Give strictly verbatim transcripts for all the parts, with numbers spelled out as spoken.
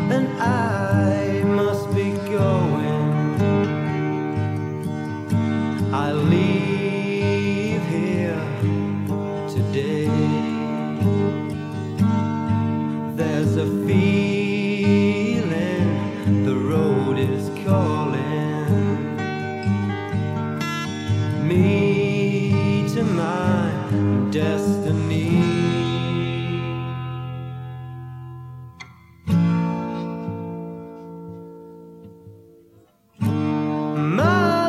and I must be going. I leave here today. There's a feeling the road is calling me to my destiny. My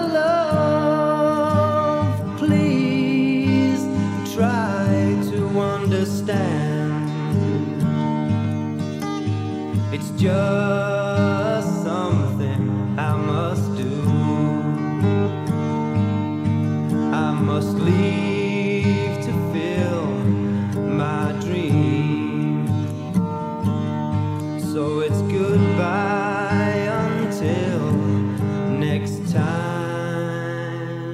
love, please try to understand. It's just something I must do. I must leave to fill my dream. So it's goodbye until next time.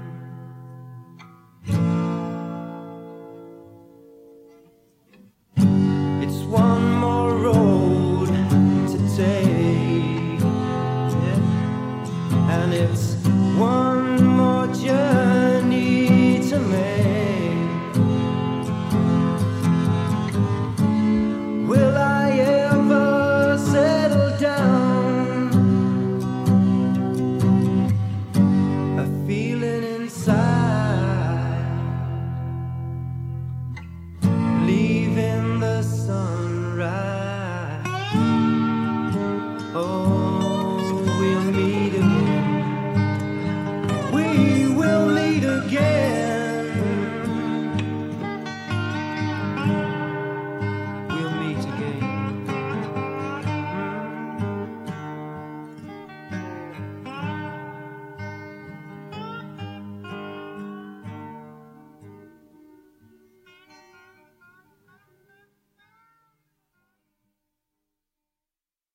It's one more road to take, yeah. And it's one more journey to make. Will I ever settle down? A feeling inside, leaving the sunrise. Oh, we'll meet